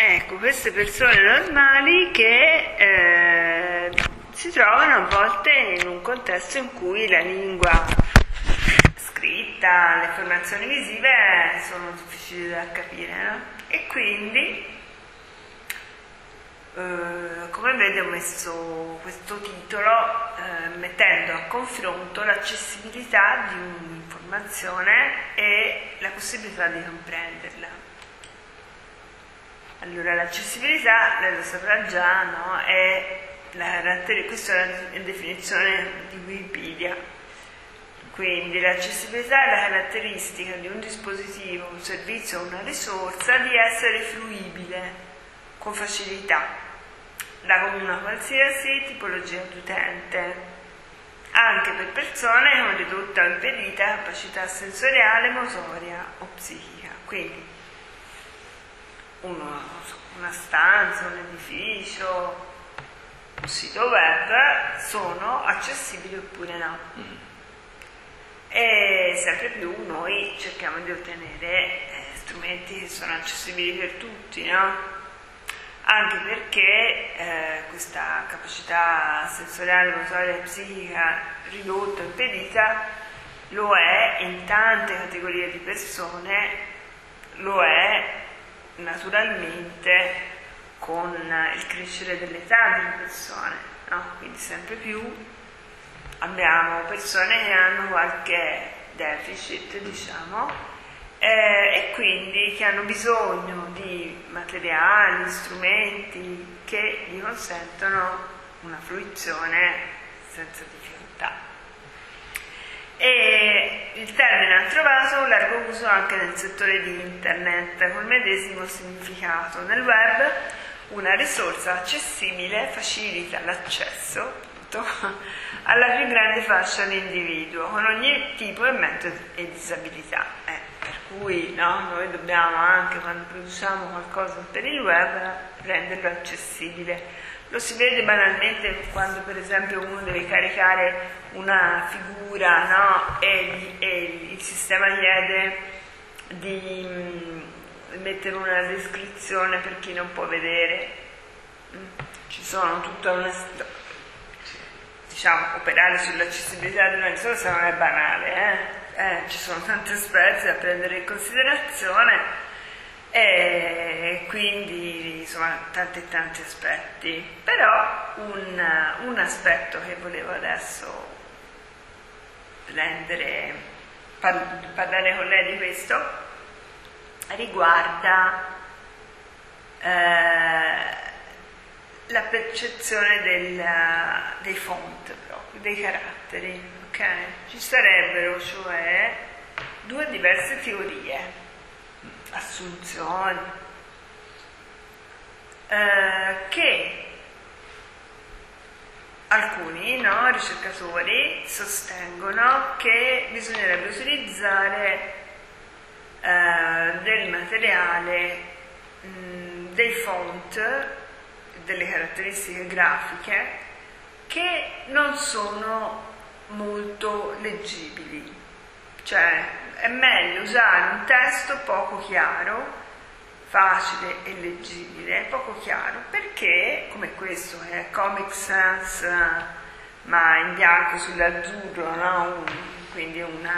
Ecco, queste persone normali che si trovano a volte in un contesto in cui la lingua scritta, le informazioni visive sono difficili da capire, no? E quindi, come vede, ho messo questo titolo mettendo a confronto l'accessibilità di un'informazione e la possibilità di comprenderla. Allora, l'accessibilità, lei lo saprà già, no? Questa è la definizione di Wikipedia. Quindi l'accessibilità è la caratteristica di un dispositivo, un servizio o una risorsa di essere fruibile con facilità da una qualsiasi tipologia di utente, anche per persone con ridotta o impedita capacità sensoriale, motoria o psichica. Quindi una stanza, un edificio, un sito web sono accessibili oppure no. E sempre più noi cerchiamo di ottenere strumenti che sono accessibili per tutti, no? Anche perché questa capacità sensoriale, motoria e psichica ridotta o impedita lo è in tante categorie di persone, lo è naturalmente con il crescere dell'età delle persone, no? Quindi sempre più abbiamo persone che hanno qualche deficit, diciamo, e quindi che hanno bisogno di materiali, strumenti che gli consentono una fruizione senza difficoltà. E il termine ha trovato un largo uso anche nel settore di internet, col medesimo significato. Nel web una risorsa accessibile facilita l'accesso alla più grande fascia di individuo, con ogni tipo e metodo e disabilità. Per cui noi dobbiamo anche, quando produciamo qualcosa per il web, renderlo accessibile. Lo si vede banalmente quando per esempio uno deve caricare una figura, no? e il sistema chiede di mettere una descrizione per chi non può vedere. Ci sono tutta una operare sull'accessibilità di una risorsa non è banale, ci sono tanti aspetti da prendere in considerazione e quindi insomma tanti aspetti, però un aspetto che volevo adesso parlare con lei di questo riguarda la percezione dei font proprio, dei caratteri, ok? Ci sarebbero cioè due diverse teorie, assunzioni, che alcuni ricercatori sostengono che bisognerebbe utilizzare del materiale, dei font, delle caratteristiche grafiche che non sono molto leggibili, cioè è meglio usare un testo poco chiaro, facile e leggibile, poco chiaro, perché come questo è Comic Sans ma in bianco sull'azzurro, no? Quindi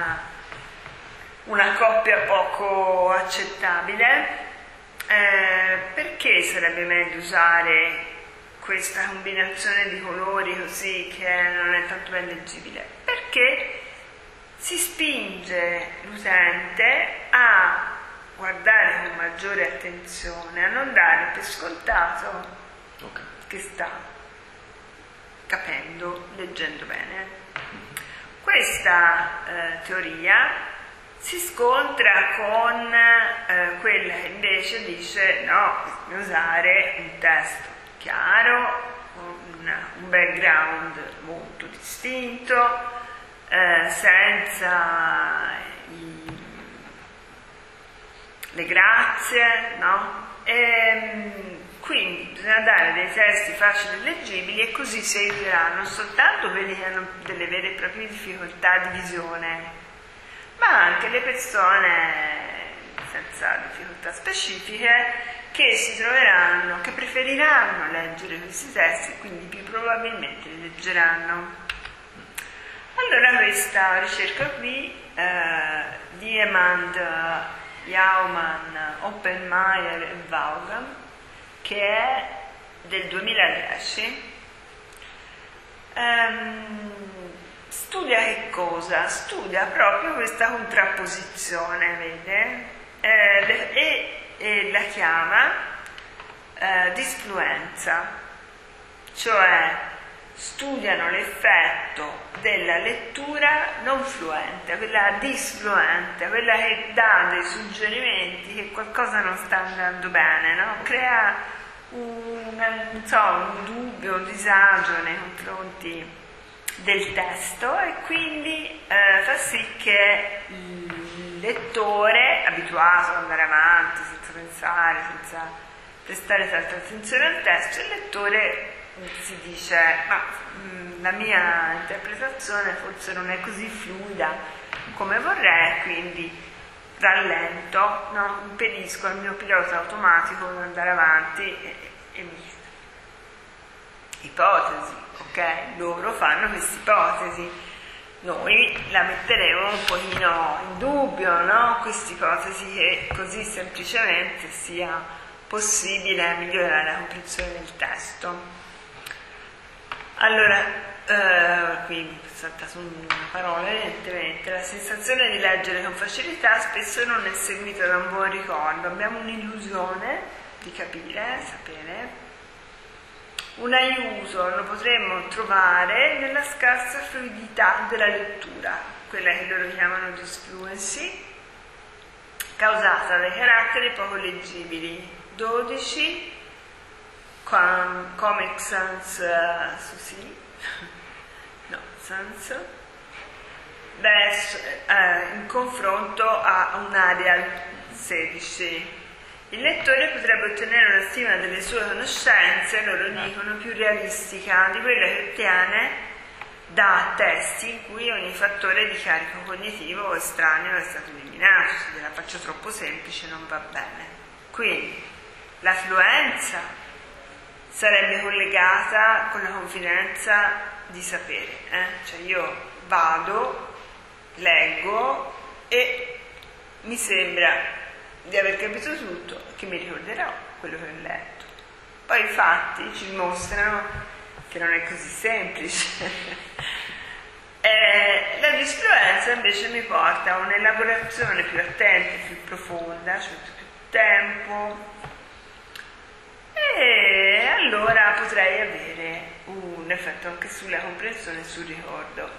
una coppia poco accettabile. Perché sarebbe meglio usare questa combinazione di colori così che non è tanto ben leggibile? Perché si spinge l'utente a guardare con maggiore attenzione, a non dare per scontato che sta capendo, leggendo bene. Questa teoria si scontra con quella che invece dice no, bisogna usare un testo chiaro, un background molto distinto, senza le grazie, no? Quindi bisogna dare dei testi facili e leggibili e così si aiuteranno non soltanto quelli che hanno delle vere e proprie difficoltà di visione, ma anche le persone senza difficoltà specifiche, che preferiranno leggere questi testi e quindi più probabilmente li leggeranno. Allora questa ricerca qui di Emand, Jaumann, Oppenmeier e Vaughan, che è del 2010, studia che cosa? Studia proprio questa contrapposizione, vede? E la chiama disfluenza, cioè studiano l'effetto della lettura non fluente, quella disfluente, quella che dà dei suggerimenti che qualcosa non sta andando bene, no? Crea un dubbio, un disagio nei confronti del testo e quindi fa sì che il lettore, abituato ad andare avanti senza pensare, senza prestare tanta attenzione al testo, il lettore si dice ma la mia interpretazione forse non è così fluida come vorrei, quindi rallento, no? Impedisco al mio pilota automatico di andare avanti e mi ipotesi, ok? Loro fanno questa ipotesi, noi la metteremo un pochino in dubbio, no? Questa ipotesi che così semplicemente sia possibile migliorare la comprensione del testo. Allora, qui mi salta su una parola, evidentemente, la sensazione di leggere con facilità spesso non è seguita da un buon ricordo, abbiamo un'illusione di capire, sapere, un aiuto lo potremmo trovare nella scarsa fluidità della lettura, quella che loro chiamano disfluency, causata dai caratteri poco leggibili, 12, Comic Sans Susi, no, Sans, in confronto a un'area 16. Il lettore potrebbe ottenere una stima delle sue conoscenze, loro dicono, più realistica di quella che ottiene da testi in cui ogni fattore di carico cognitivo o estraneo è stato eliminato. Se la faccio troppo semplice non va bene. Quindi la fluenza sarebbe collegata con la confidenza di sapere, cioè io vado, leggo e mi sembra di aver capito tutto, che mi ricorderò quello che ho letto. Poi i fatti ci mostrano che non è così semplice. La disfluenza invece mi porta a un'elaborazione più attenta, più profonda, cioè più tempo, e allora potrei avere un effetto anche sulla comprensione e sul ricordo.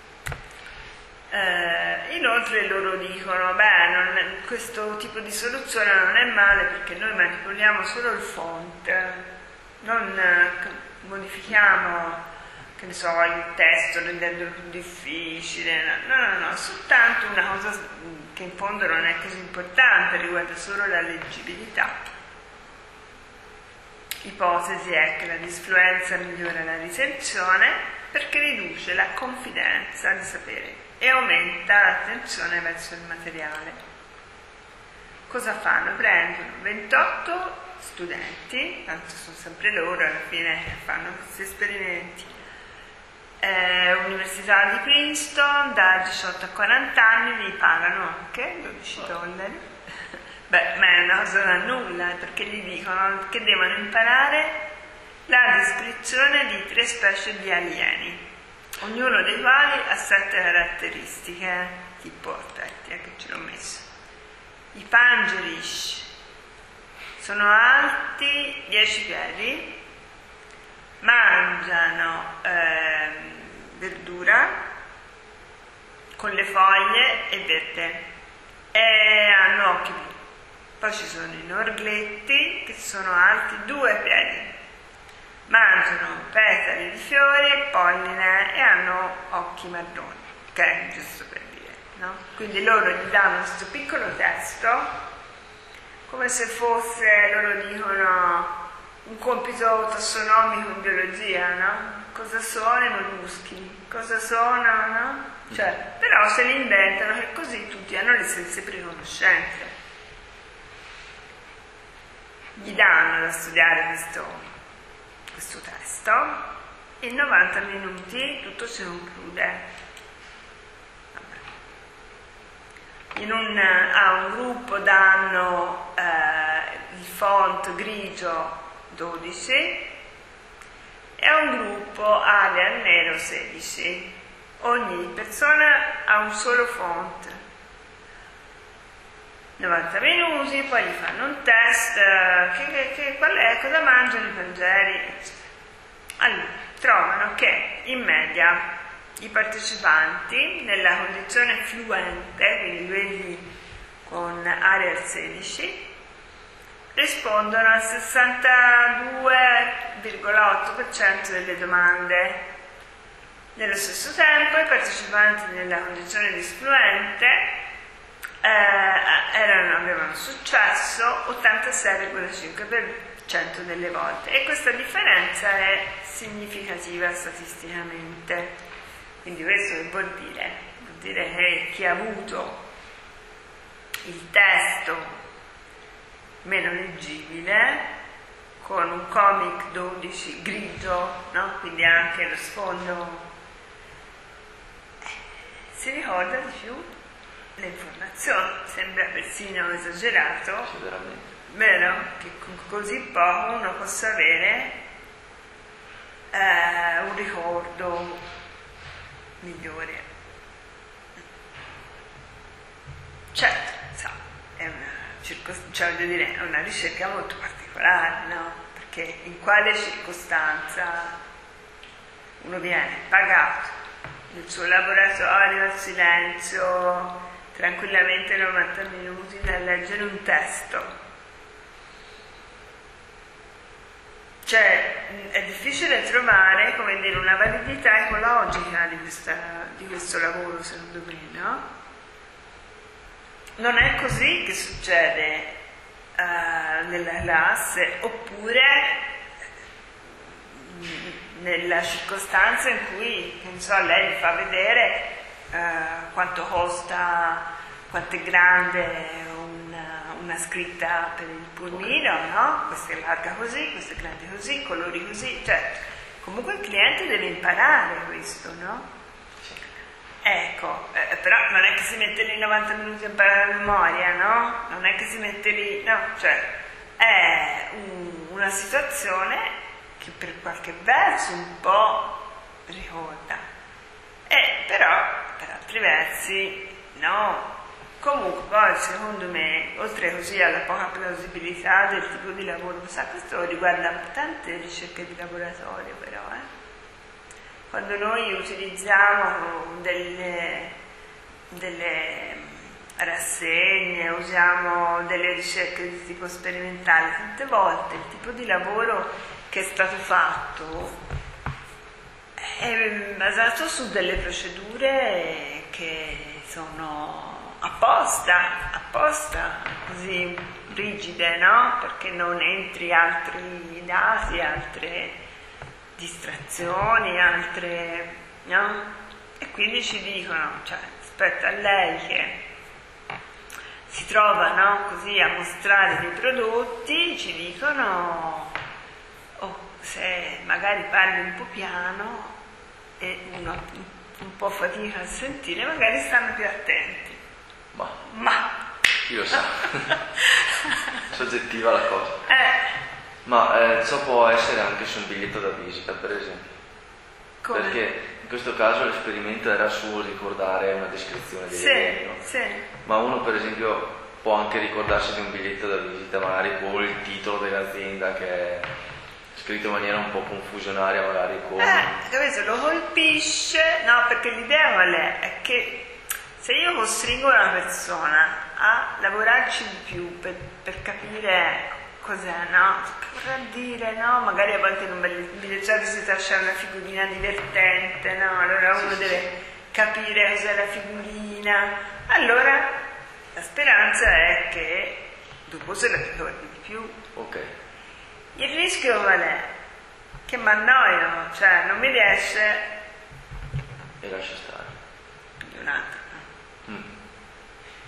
Inoltre loro dicono questo tipo di soluzione non è male perché noi manipoliamo solo il font, non modifichiamo, che ne so, il testo rendendolo più difficile, no, soltanto una cosa che in fondo non è così importante, riguarda solo la leggibilità. L'ipotesi è che la disfluenza migliora la retenzione perché riduce la confidenza di sapere e aumenta l'attenzione verso il materiale. Cosa fanno? Prendono 28 studenti, tanto sono sempre loro, alla fine fanno questi esperimenti, Università di Princeton, da 18 a 40 anni, li pagano anche $12. Ma è una cosa da nulla, perché gli dicono che devono imparare la descrizione di 3 specie di alieni, ognuno dei quali ha 7 caratteristiche, tipo, aspetti, che ce l'ho messo. I pangerish sono alti 10 piedi, mangiano verdura con le foglie e verde e hanno occhi blu. Poi ci sono i norgletti che sono alti 2 piedi, mangiano petali di fiori e polline e hanno occhi marroni, ok? Giusto per dire, no? Quindi loro gli danno questo piccolo testo come se fosse, loro dicono, un compito tassonomico in biologia, no? Cosa sono i molluschi? Cosa sono, no? Cioè, però se li inventano che così tutti hanno le stesse preconoscenze. gli danno da studiare questo testo, in 90 minuti tutto si conclude. A un gruppo danno il font grigio 12 e a un gruppo al nero 16. Ogni persona ha un solo font. 90 minuti, poi gli fanno un test, qual è, cosa mangiano i Vangeli. Allora, trovano che in media i partecipanti nella condizione fluente, quindi quelli con Arial 16, rispondono al 62,8% delle domande. Nello stesso tempo i partecipanti nella condizione disfluente avevano successo 86,5% delle volte, e questa differenza è significativa statisticamente. Quindi questo che vuol dire? Vuol dire che chi ha avuto il testo meno leggibile, con un comic 12 grigio, no? Quindi anche lo sfondo, si ricorda di più le informazioni. Sembra persino esagerato, vero? Che con così poco uno possa avere un ricordo migliore. Certo, è una ricerca molto particolare, no? Perché in quale circostanza uno viene pagato nel suo laboratorio al silenzio tranquillamente 90 minuti da leggere un testo? Cioè, è difficile trovare, come dire, una validità ecologica di questo lavoro, secondo me, no? Non è così che succede nella classe, oppure nella circostanza in cui, che ne so, lei fa vedere quanto costa, quanto è grande una scritta per il pulmino, no? Questa è larga così, questa è grande così, colori così, cioè comunque il cliente deve imparare questo, no? Ecco, però non è che si mette lì 90 minuti a imparare a memoria, no? Non è che si mette lì, no, cioè è una situazione che per qualche verso un po' ricorda, però per altri versi no. Comunque poi secondo me, oltre così alla poca plausibilità del tipo di lavoro, questo riguarda tante ricerche di laboratorio però, quando noi utilizziamo delle rassegne, usiamo delle ricerche di tipo sperimentale, tante volte il tipo di lavoro che è stato fatto è basato su delle procedure che sono apposta così rigide, no? Perché non entri altri dati, altre distrazioni, no? E quindi ci dicono, cioè, aspetta, a lei che si trova, no, così a mostrare dei prodotti, ci dicono, se magari parli un po' piano e uno un po' fatica a sentire, magari stanno più attenti. Ma io so, soggettiva la cosa. Ma ciò può essere anche su un biglietto da visita, per esempio. Come? Perché in questo caso l'esperimento era su ricordare una descrizione dell'evento. Sì. Ma uno, per esempio, può anche ricordarsi di un biglietto da visita, magari con il titolo dell'azienda che è scritto in maniera un po' confusionaria, magari con... Capito? Lo colpisce, no? Perché l'idea qual è? È che se io costringo una persona a lavorarci di più per capire cos'è, no? Che vorrà dire, no? Magari a volte in un biglietto da visita c'è una figurina divertente, no? Allora uno deve capire cos'è la figurina. Allora la speranza è che dopo se la ricordi di più. Ok. Il rischio qual è? Che mi annoio, cioè non mi riesce e lascia stare. Un altro.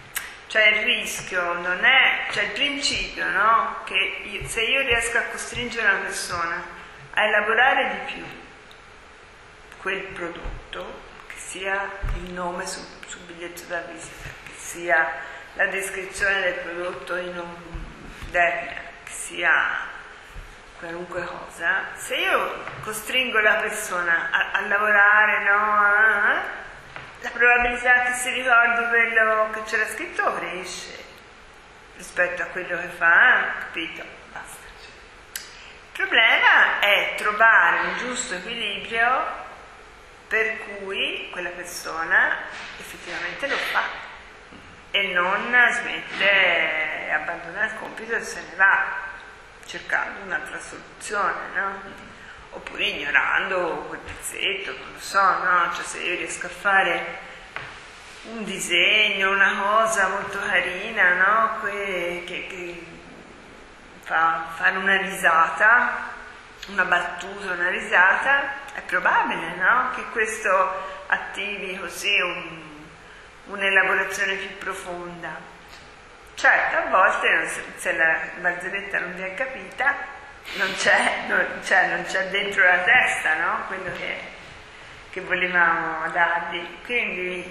Cioè il rischio non è, cioè il principio, no? Che se io riesco a costringere una persona a elaborare di più quel prodotto, che sia il nome sul biglietto da visita, che sia la descrizione del prodotto in un determinate, che sia qualunque cosa, se io costringo la persona a lavorare, no? La probabilità che si ricordi quello che c'era scritto cresce rispetto a quello che fa, capito? Basta. Il problema è trovare un giusto equilibrio per cui quella persona effettivamente lo fa e non smette, abbandona il compito e se ne va cercando un'altra soluzione, no? Oppure ignorando quel pezzetto, non lo so, no? Cioè se io riesco a fare un disegno, una cosa molto carina, no? Che fa fare una risata, una battuta, una risata, è probabile, no? Che questo attivi così un'elaborazione più profonda. Certo, a volte se la barzelletta non vi è capita, non c'è dentro la testa, no? Quello che volevamo dargli. Quindi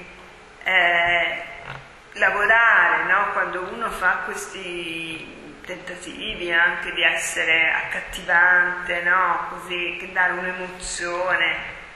lavorare, no? Quando uno fa questi tentativi anche di essere accattivante, no? Così, che dare un'emozione,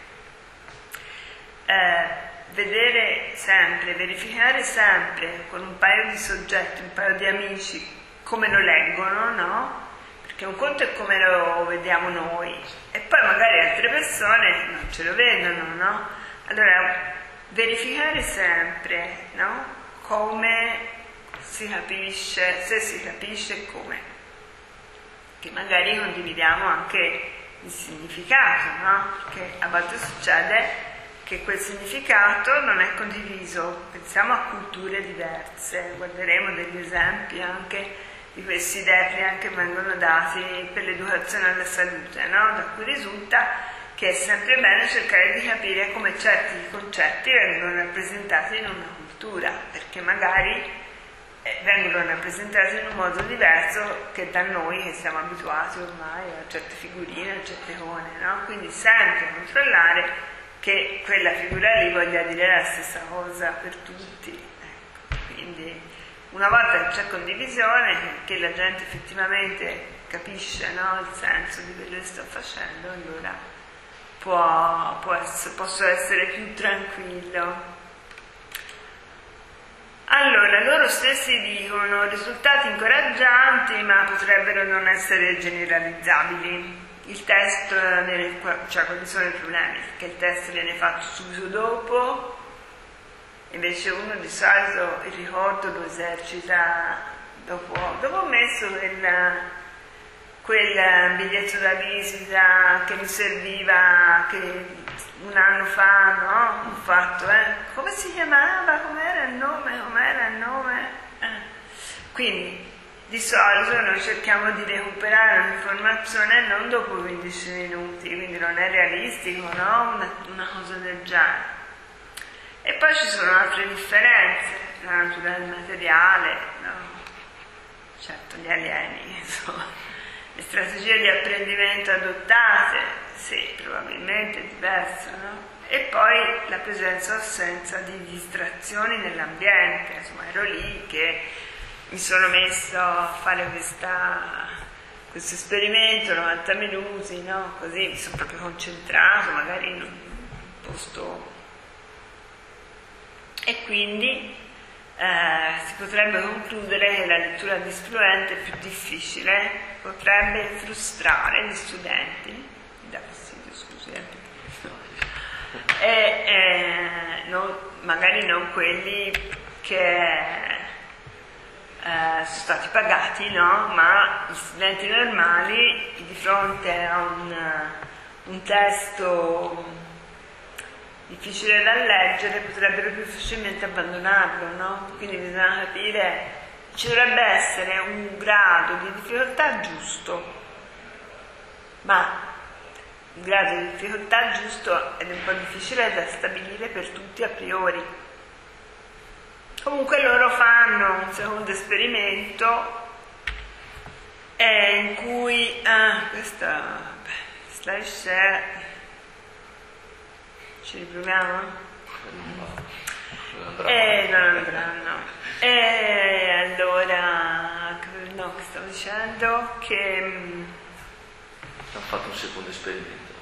vedere sempre, verificare sempre con un paio di soggetti, un paio di amici come lo leggono, no? Che un conto è come lo vediamo noi e poi magari altre persone non ce lo vedono, no? Allora verificare sempre, no? Come si capisce, se si capisce e come, che magari condividiamo anche il significato, no? Perché a volte succede che quel significato non è condiviso, pensiamo a culture diverse, guarderemo degli esempi anche di questi DEPRIAN che vengono dati per l'educazione alla salute, no? Da cui risulta che è sempre bene cercare di capire come certi concetti vengono rappresentati in una cultura, perché magari vengono rappresentati in un modo diverso che da noi che siamo abituati ormai a certe figurine, a certe icone, no? Quindi sempre controllare che quella figura lì voglia dire la stessa cosa per tutti, ecco. Quindi una volta che c'è condivisione, che la gente effettivamente capisce, no, il senso di quello che sto facendo, allora posso essere più tranquillo. Allora, loro stessi dicono risultati incoraggianti, ma potrebbero non essere generalizzabili. Il test, cioè quali sono i problemi? Che il test viene fatto subito dopo, invece uno di solito il ricordo lo esercita dopo ho messo quel biglietto da visita che mi serviva, che un anno fa, no? Ho fatto, come si chiamava? Com'era il nome? Quindi di solito noi cerchiamo di recuperare un'informazione non dopo 15 minuti, quindi non è realistico, no? Una cosa del genere. E poi ci sono altre differenze, la natura del materiale, no? Certo, gli alieni, insomma, le strategie di apprendimento adottate, sì, probabilmente è diverso, no? E poi la presenza o assenza di distrazioni nell'ambiente, insomma, ero lì che mi sono messo a fare questo esperimento, 90 minuti, no? Così mi sono proprio concentrato, magari in un posto. E quindi si potrebbe concludere che la lettura disfluente è più difficile, potrebbe frustrare gli studenti, mi dà fastidio, scusi, magari non quelli che sono stati pagati, no? Ma gli studenti normali di fronte a un testo difficile da leggere potrebbero più facilmente abbandonarlo, no? Quindi bisogna capire, ci dovrebbe essere un grado di difficoltà giusto, ma il grado di difficoltà giusto è un po' difficile da stabilire per tutti a priori. Comunque loro fanno un secondo esperimento in cui questa slide share ci riproviamo? Non andranno. E allora no, che stavo dicendo che hanno fatto un secondo esperimento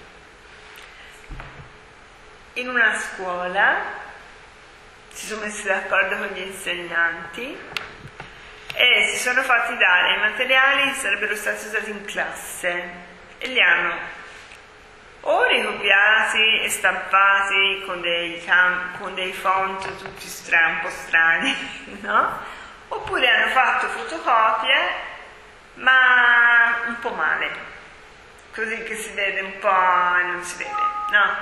in una scuola. Si sono messi d'accordo con gli insegnanti e si sono fatti dare i materiali che sarebbero stati usati in classe e li hanno o ricopiati e stampati con dei font tutti un po' strani, no? Oppure hanno fatto fotocopie ma un po' male, così che si vede un po' e non si vede, no?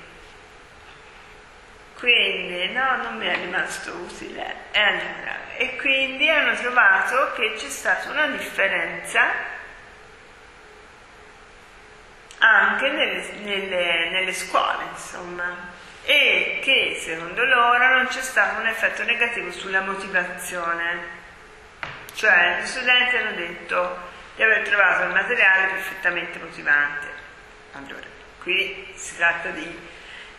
Quindi no, non mi è rimasto utile. E quindi hanno trovato che c'è stata una differenza anche nelle scuole, insomma, e che secondo loro non c'è stato un effetto negativo sulla motivazione. Cioè gli studenti hanno detto di aver trovato il materiale perfettamente motivante. Allora, qui si tratta di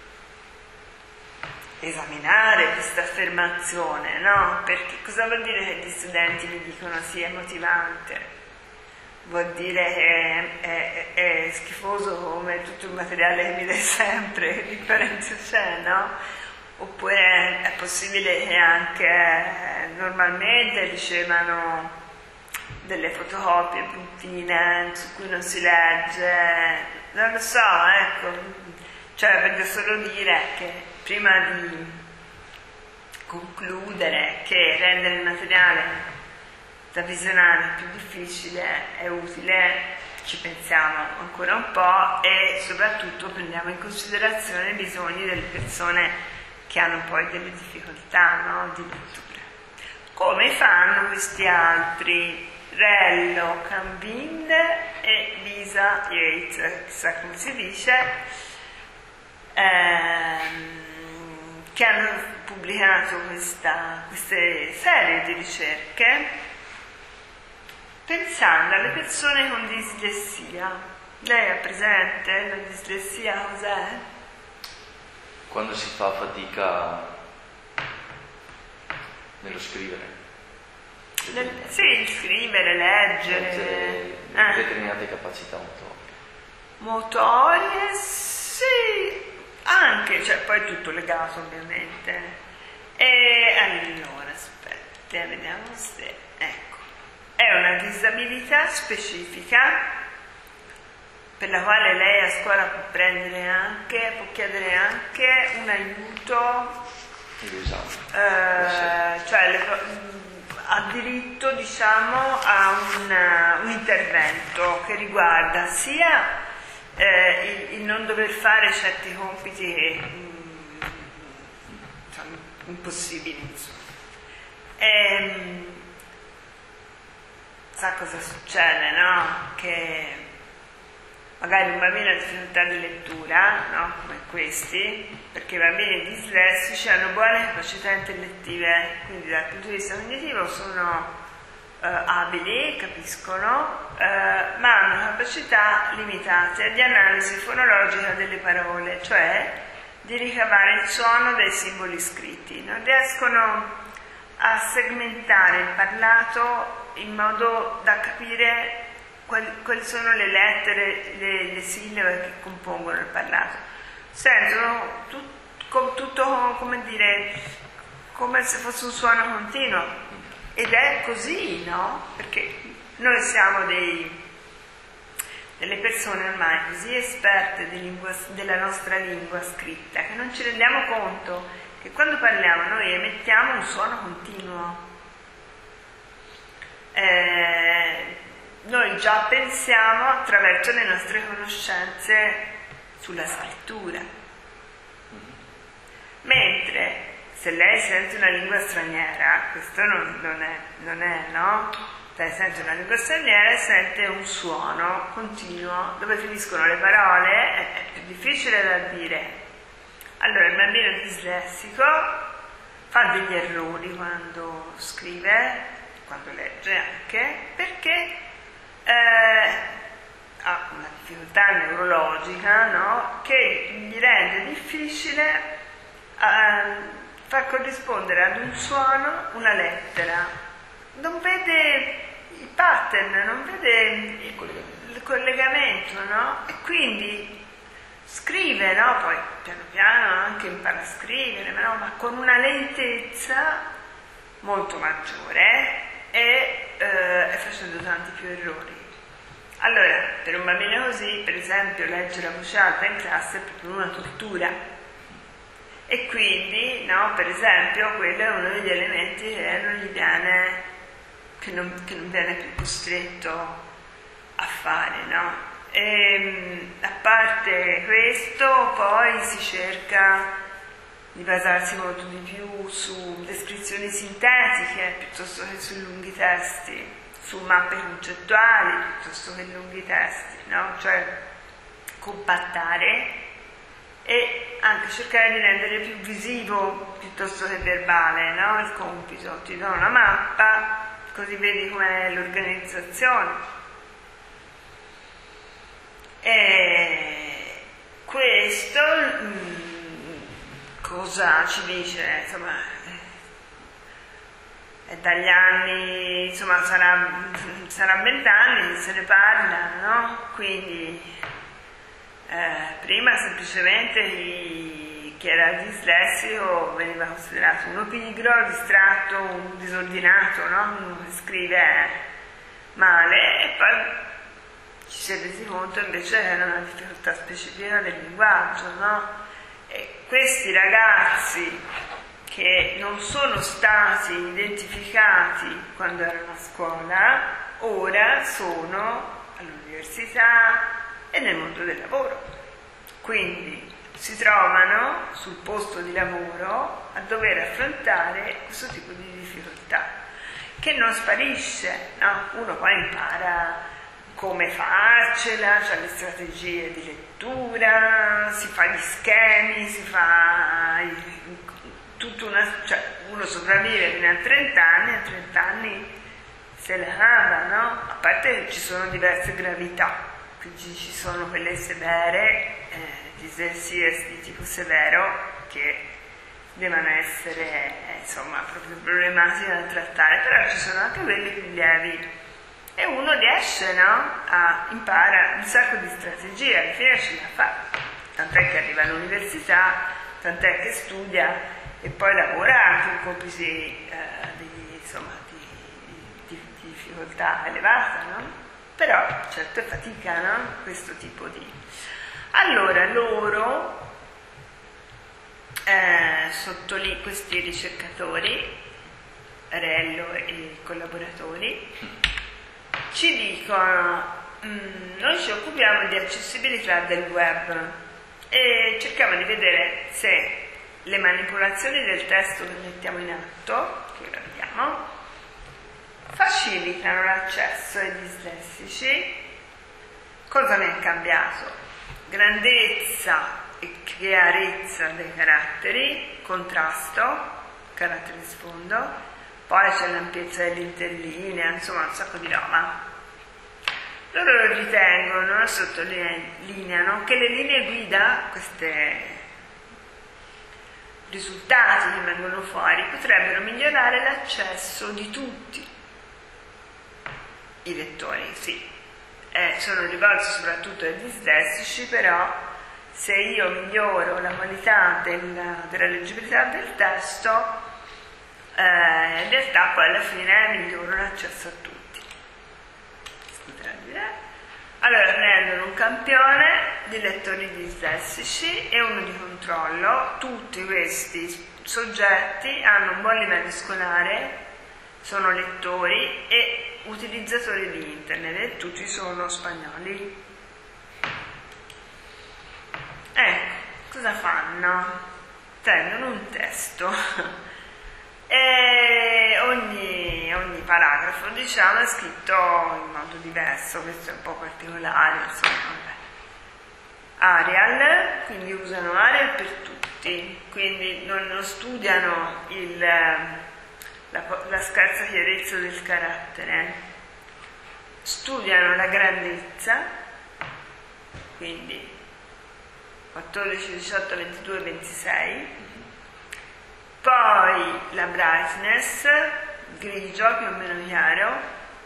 esaminare questa affermazione, no? Perché cosa vuol dire che gli studenti mi dicono sì, è motivante? Vuol dire che è schifoso come tutto il materiale che mi dai sempre, che differenza c'è, no? Oppure è possibile che anche normalmente ricevano delle fotocopie bruttine su cui non si legge, non lo so, ecco. Cioè voglio solo dire che prima di concludere che rendere il materiale da visionare più difficile è utile, ci pensiamo ancora un po' e soprattutto prendiamo in considerazione i bisogni delle persone che hanno poi delle difficoltà, no, di lettura. Come fanno questi altri? Rello, Cambin e Lisa Yates, chissà come si dice, che hanno pubblicato queste serie di ricerche pensando alle persone con dislessia. Lei è presente? La dislessia cos'è? Quando si fa fatica nello scrivere. Sì, scrivere, leggere. Determinate capacità motorie, sì. Anche, cioè poi è tutto legato ovviamente. E allora, aspetta, vediamo se... Ecco, è una disabilità specifica per la quale lei a scuola può chiedere anche un aiuto, cioè ha diritto, diciamo, a un intervento che riguarda sia il non dover fare certi compiti impossibili, insomma. Sa cosa succede, no? Che magari un bambino ha difficoltà di lettura, no? Come questi, perché i bambini dislessici hanno buone capacità intellettive, quindi dal punto di vista cognitivo sono abili, capiscono, ma hanno capacità limitate di analisi fonologica delle parole, cioè di ricavare il suono dai simboli scritti. Non riescono a segmentare il parlato in modo da capire quali sono le lettere, le sillabe che compongono il parlato. Sentono tutto, come dire, come se fosse un suono continuo. Ed è così, no? Perché noi siamo delle persone ormai così esperte della nostra lingua scritta che non ci rendiamo conto che quando parliamo noi emettiamo un suono continuo. Noi già pensiamo attraverso le nostre conoscenze sulla scrittura. Mentre se lei sente una lingua straniera, questo non è, no? Se sente una lingua straniera e sente un suono continuo, dove finiscono le parole, è più difficile da dire. Allora il bambino dislessico fa degli errori quando scrive, quando legge anche, perché ha una difficoltà neurologica, no? Che gli rende difficile far corrispondere ad un suono una lettera. Non vede il pattern, non vede il collegamento, no? E quindi scrive, no? Poi piano piano anche impara a scrivere, ma con una lentezza molto maggiore e facendo tanti più errori. Allora, per un bambino così, per esempio, leggere a voce alta in classe è proprio una tortura. E quindi, no, per esempio, quello è uno degli elementi che non gli viene, che non viene più costretto a fare, no? E, a parte questo, poi si cerca di basarsi molto di più su descrizioni sintetiche piuttosto che su lunghi testi, su mappe concettuali piuttosto che lunghi testi, no? Cioè compattare e anche cercare di rendere più visivo piuttosto che verbale, no? Il compito. Ti do una mappa, così vedi com'è l'organizzazione. E questo cosa ci dice? Insomma, è dagli anni, insomma, sarà 20 anni che se ne parla, no? Quindi prima semplicemente chi era dislessico veniva considerato uno pigro, distratto, un disordinato, no? Uno che scrive male, e poi ci si è resi conto invece che era una difficoltà specifica del linguaggio, no? E questi ragazzi che non sono stati identificati quando erano a scuola, ora sono all'università e nel mondo del lavoro. Quindi si trovano sul posto di lavoro a dover affrontare questo tipo di difficoltà, che non sparisce, no? Uno poi impara come farcela, cioè le strategie di lettura, si fa gli schemi, si fa cioè uno sopravvive fino a 30 anni, a 30 anni se la cava, no? A parte che ci sono diverse gravità. Quindi ci sono quelle severe, dislessie di tipo severo, che devono essere insomma proprio problematiche da trattare, però ci sono anche quelle più lievi e uno riesce, no, a imparare un sacco di strategie, alla fine ce la fa, tant'è che arriva all'università, tant'è che studia e poi lavora anche in compiti di difficoltà elevata, no? Però certo è fatica, no? Questo tipo di... Allora loro, questi ricercatori, Rello e i collaboratori, ci dicono noi ci occupiamo di accessibilità del web e cerchiamo di vedere se le manipolazioni del testo che mettiamo in atto, che ora vediamo, facilitano l'accesso ai dislessici. Cosa ne è cambiato? Grandezza e chiarezza dei caratteri, contrasto, carattere di sfondo, poi c'è l'ampiezza dell'interlinea, insomma un sacco di roba. Loro ritengono, sottolineano, che le linee guida, questi risultati che vengono fuori, potrebbero migliorare l'accesso di tutti i lettori, sì, sono rivolti soprattutto ai dislessici, però se io miglioro la qualità della leggibilità del testo, in realtà poi alla fine miglioro l'accesso a tutti. Allora prendono un campione di lettori dislessici e uno di controllo. Tutti questi soggetti hanno un buon livello scolare, sono lettori e utilizzatori di internet e tutti sono spagnoli. Ecco, cosa fanno? Prendono un testo e ogni paragrafo, diciamo, è scritto in modo diverso, questo è un po' particolare, insomma. Arial, quindi usano Arial per tutto. tutti, quindi non studiano la scarsa chiarezza del carattere, studiano la grandezza, quindi 14, 18, 22, 26, poi la brightness, grigio più o meno chiaro,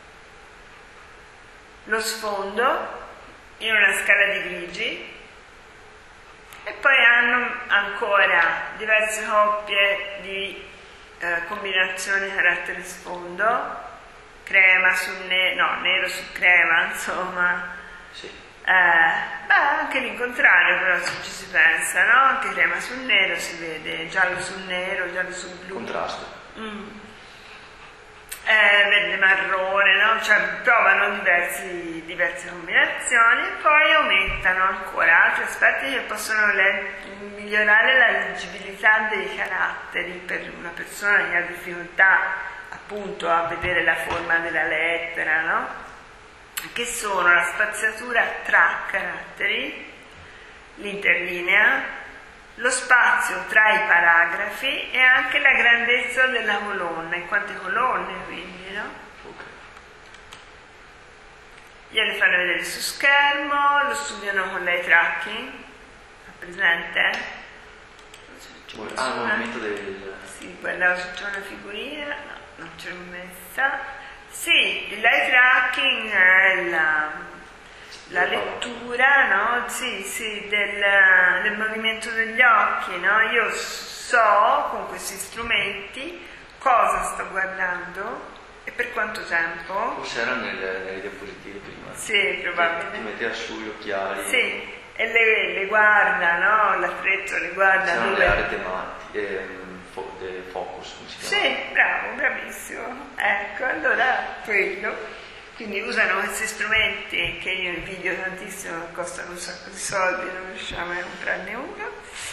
lo sfondo in una scala di grigi, e poi hanno ancora diverse coppie di combinazione carattere-sfondo, crema su nero su crema, insomma. Sì. Anche l'incontrario, però, se ci si pensa, no? Anche crema sul nero si vede, giallo sul nero, giallo sul blu. Contrasto. Verde marrone, no? Cioè provano diverse combinazioni e poi aumentano ancora altri aspetti che possono migliorare la leggibilità dei caratteri per una persona che ha difficoltà appunto a vedere la forma della lettera, no? Che sono la spaziatura tra caratteri, l'interlinea, lo spazio tra i paragrafi e anche la grandezza della colonna, e quante colonne quindi, no? Okay. Gliele fanno vedere su schermo, lo studiano con l'eye tracking, è presente? Il movimento del... Sì, guardavo se c'è una figurina, no, non ce l'ho messa. Sì, l'eye tracking è la lettura, no? Sì, del movimento degli occhi, no? Io so con questi strumenti cosa sto guardando e per quanto tempo. Forse era nelle diapositive prima. Sì, probabilmente. Ti metteva su gli occhiali. Sì, e le guarda, no? L'attrezzo le guarda. C'erano le aree tematiche, focus, come si chiama? Sì, bravo, bravissimo. Ecco, allora quello. Quindi usano questi strumenti che io invidio tantissimo, che costano un sacco di soldi, non riusciamo a comprarne uno.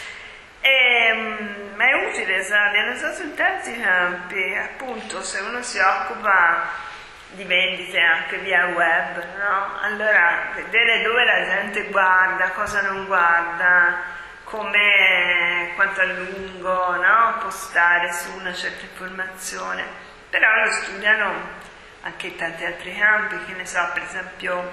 Ma è utile, viene usato in tanti campi, appunto se uno si occupa di vendite anche via web, no? Allora vedere dove la gente guarda, cosa non guarda, quanto a lungo, no? Può stare su una certa informazione, però lo studiano anche in tanti altri campi, che ne so, per esempio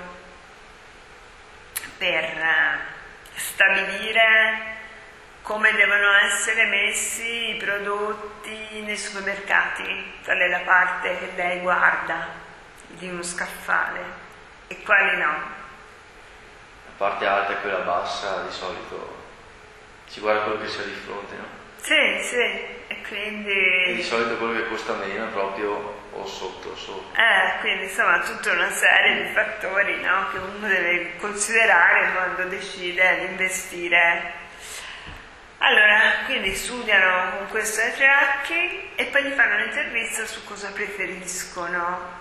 per stabilire come devono essere messi i prodotti nei supermercati, qual è la parte che lei guarda di uno scaffale e quali no. La parte alta e quella bassa di solito si guarda quello che c'è di fronte, no? Sì, e quindi... E di solito quello che costa meno è proprio o sotto o sopra. Quindi insomma tutta una serie di fattori, no? Che uno deve considerare quando decide di investire. Allora, quindi studiano con questo eye tracking e poi gli fanno un'intervista su cosa preferiscono.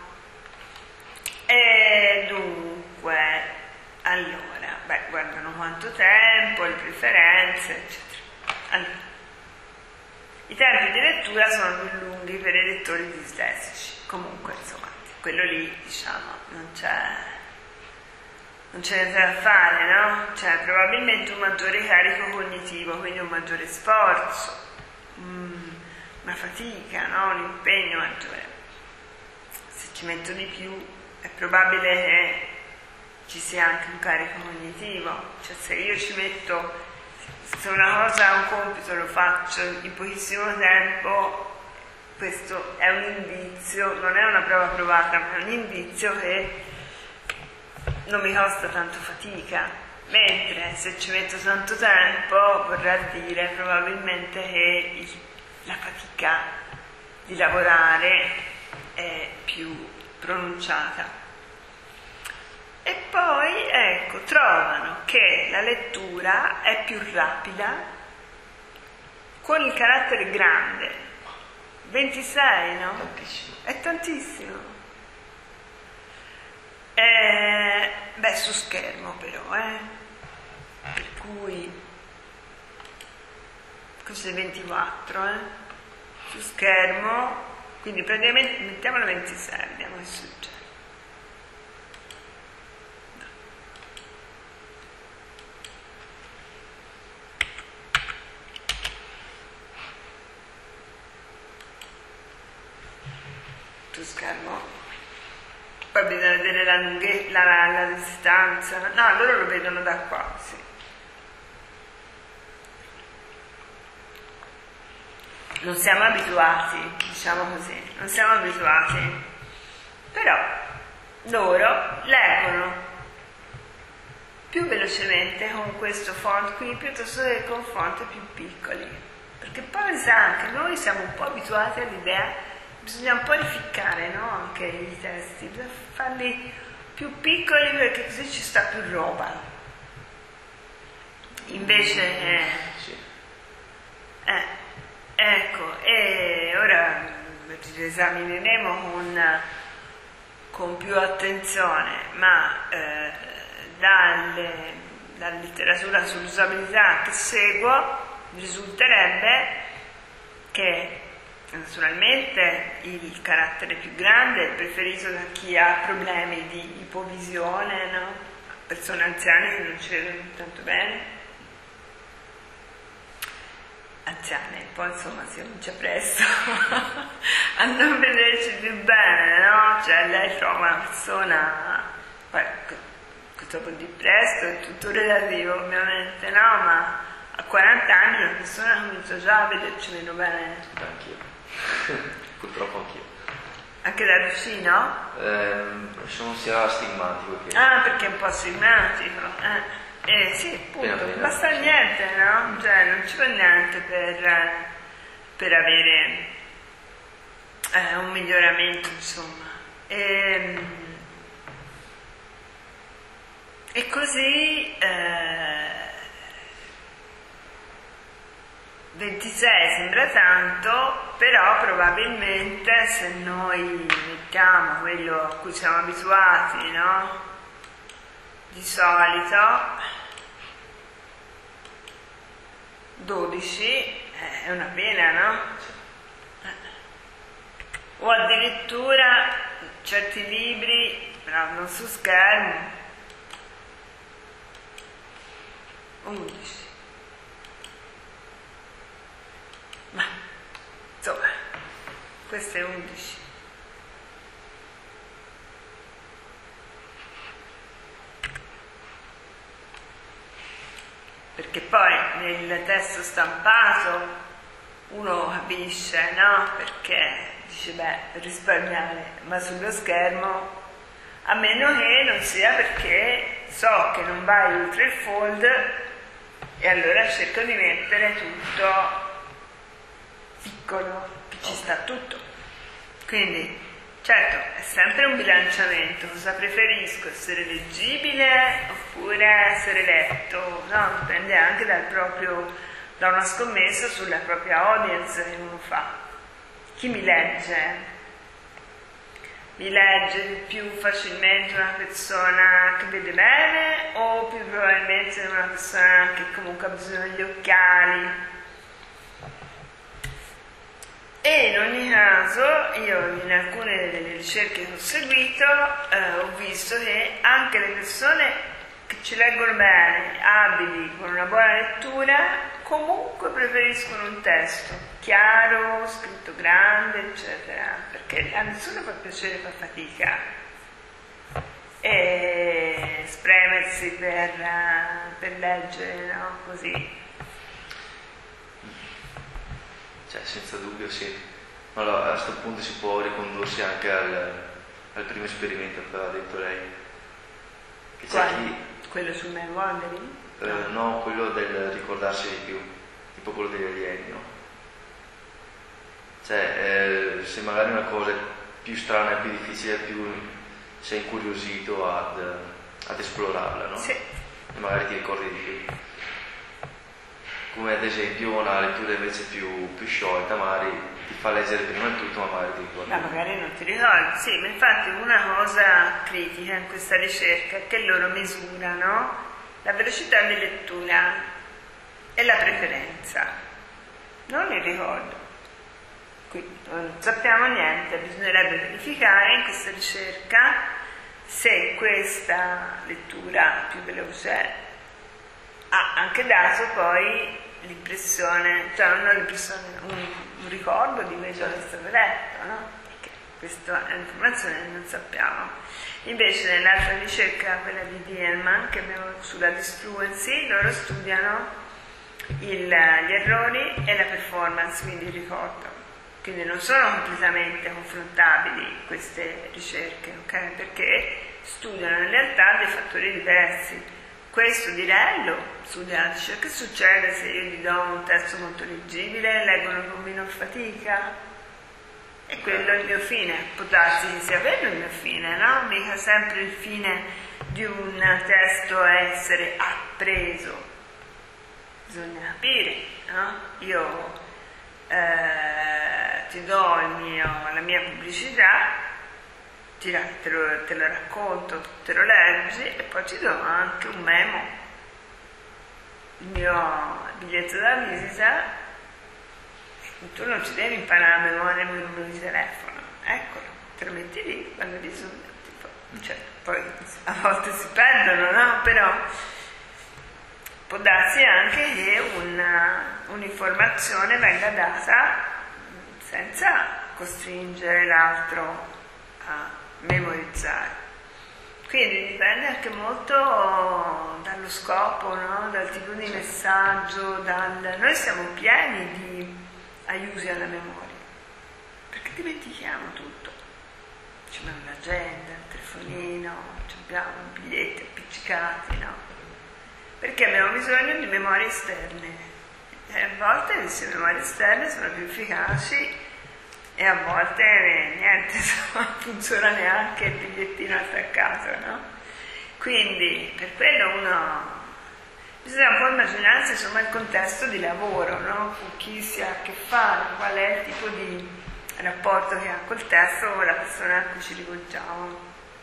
E dunque, allora, guardano quanto tempo, le preferenze, eccetera. Allora, i tempi di lettura sono più lunghi per i lettori dislessici. Comunque, insomma, quello lì, diciamo, non c'è niente da fare, no? C'è probabilmente un maggiore carico cognitivo, quindi un maggiore sforzo, una fatica, no? Un impegno maggiore. Se ci metto di più è probabile che ci sia anche un carico cognitivo, cioè se io ci metto, se una cosa, un compito lo faccio in pochissimo tempo, questo è un indizio, non è una prova provata, ma è un indizio che non mi costa tanto fatica, mentre se ci metto tanto tempo vorrà dire probabilmente che la fatica di lavorare è più pronunciata. E poi, ecco, trovano che la lettura è più rapida con il carattere grande. 26, no? Tantissimo. È tantissimo. Su schermo però, per cui questo è 24, su schermo, quindi praticamente mettiamolo 26, vediamo che succede. vedere la distanza, no, loro lo vedono da qua, sì. Non siamo abituati, diciamo così, non siamo abituati, però loro leggono più velocemente con questo font qui piuttosto che con font più piccoli, perché poi sa anche noi siamo un po' abituati all'idea, bisogna un po' rificcare, no? Anche i testi, bisogna farli più piccoli perché così ci sta più roba. Invece ecco, e ora esamineremo con più attenzione, ma dalla letteratura sull'usabilità che seguo risulterebbe che naturalmente il carattere più grande è preferito da chi ha problemi di ipovisione, no? Persone anziane che non ci vedono tanto bene, anziane, poi insomma si comincia presto a non vederci più bene, no? Cioè lei trova una persona, poi questo vuol dire presto, è tutto relativo ovviamente, no? Ma a 40 anni una persona comincia già a vederci meno bene. Anch'io, purtroppo anch'io. Anche da vicino? Sono sia stigmatico che... Ah, perché è un po' stigmatico, sì, appunto, basta niente, no? Cioè non ci vuole niente per avere un miglioramento, insomma. E così 26 sembra tanto, però probabilmente se noi mettiamo quello a cui siamo abituati, no? Di solito 12 è una pena, no? O addirittura certi libri, però non su schermo, 11. Ma insomma, questo è 11. Perché poi nel testo stampato uno capisce, no? Perché dice, beh, per risparmiare, ma sullo schermo, a meno che non sia perché so che non vai oltre il fold e allora cerco di mettere tutto piccolo, che ci sta tutto. Quindi, certo, è sempre un bilanciamento, cosa preferisco, essere leggibile oppure essere letto, no? Dipende anche da una scommessa sulla propria audience che uno fa. Chi mi legge? Mi legge più facilmente una persona che vede bene o più probabilmente una persona che comunque ha bisogno degli occhiali? E in ogni caso io in alcune delle ricerche che ho seguito ho visto che anche le persone che ci leggono bene, abili, con una buona lettura, comunque preferiscono un testo chiaro, scritto grande, eccetera, perché a nessuno fa piacere, fa fatica e spremersi per leggere, no? Così. Cioè, senza dubbio sì. Allora, a questo punto si può ricondursi anche al primo esperimento che aveva detto lei. Che c'è chi... Quello sul mind wandering? No, quello del ricordarsi di più, tipo quello degli alieni, no? Cioè, se magari una cosa è più strana e più difficile, più sei incuriosito ad esplorarla, no? Sì. E magari ti ricordi di più. Come ad esempio una lettura invece più sciolta, magari ti fa leggere prima di tutto, ma magari ti ricordi. Ma magari non ti ricordi, sì, ma infatti una cosa critica in questa ricerca è che loro misurano la velocità di lettura e la preferenza, non il ricordo. Quindi non sappiamo niente, bisognerebbe verificare in questa ricerca se questa lettura più veloce ha anche dato poi l'impressione, cioè non l'impressione, un ricordo di quello che è stato letto, no? Perché questa informazione non sappiamo. Invece nell'altra ricerca, quella di Dielman, che abbiamo sulla disfluency, loro studiano gli errori e la performance, quindi il ricordo. Quindi non sono completamente confrontabili queste ricerche, okay? Perché studiano in realtà dei fattori diversi. Questo dirello studia, dice che succede se io gli do un testo molto leggibile, leggono con minor fatica? E quello è il mio fine. Può darsi che sia quello il mio fine, no? Mica sempre il fine di un testo è essere appreso. Bisogna capire, no? Io ti do la mia pubblicità, te lo racconto, te lo leggi e poi ti do anche un memo, il mio biglietto da visita, e tu non ci devi imparare a memoria il mio numero di telefono, eccolo, te lo metti lì quando bisogna, cioè, poi a volte si perdono, no? Però può darsi anche che un'informazione venga data senza costringere l'altro a memorizzare. Quindi dipende anche molto dallo scopo, no? Dal tipo di messaggio, noi siamo pieni di aiuti alla memoria, perché dimentichiamo tutto. Abbiamo l'agenda, il telefonino, abbiamo i biglietti appiccicati, no? Perché abbiamo bisogno di memorie esterne e a volte queste memorie esterne sono più efficaci e a volte niente, non funziona neanche il bigliettino attaccato, no? Quindi per quello bisogna un po' immaginarsi insomma il contesto di lavoro, no? Con chi si ha a che fare, qual è il tipo di rapporto che ha col testo o la persona a cui ci rivolgiamo.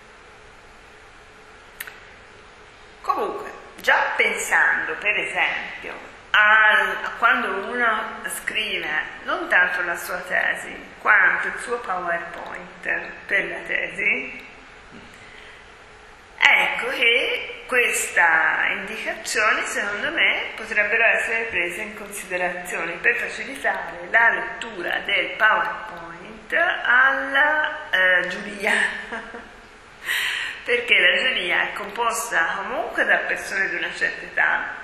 Comunque, già pensando per esempio a quando uno scrive non tanto la sua tesi quanto il suo PowerPoint per la tesi, ecco che questa indicazione secondo me potrebbero essere prese in considerazione per facilitare la lettura del PowerPoint alla giuria. Perché la giuria è composta comunque da persone di una certa età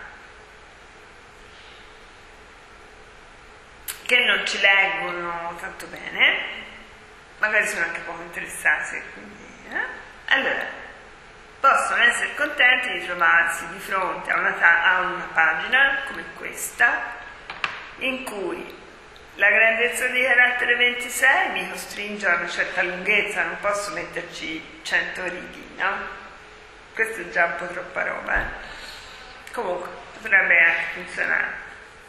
che non ci leggono tanto bene, magari sono anche poco interessati, quindi, allora possono essere contenti di trovarsi di fronte a una pagina come questa in cui la grandezza di carattere 26 mi costringe a una certa lunghezza, non posso metterci 100 righe, no? Questo è già un po' troppa roba, Comunque, potrebbe anche funzionare.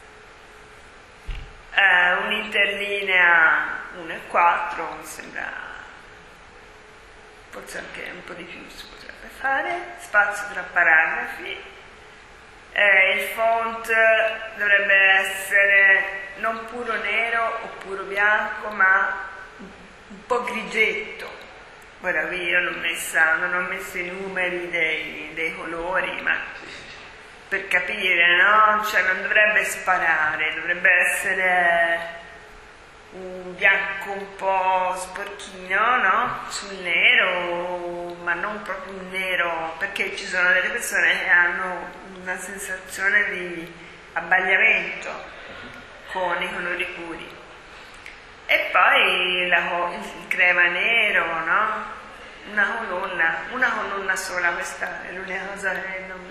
Un'interlinea 1,4 mi sembra, forse anche un po' di più si potrebbe fare, spazio tra paragrafi. Il font dovrebbe essere non puro nero o puro bianco, ma un po' grigetto. Ora qui io non ho messo i numeri dei colori, ma per capire, no? Cioè non dovrebbe sparare, dovrebbe essere un bianco un po' sporchino, no? Sul nero, ma non proprio un nero, perché ci sono delle persone che hanno una sensazione di abbagliamento con i colori puri. E poi il crema nero, no? Una colonna sola, questa è l'unica cosa che non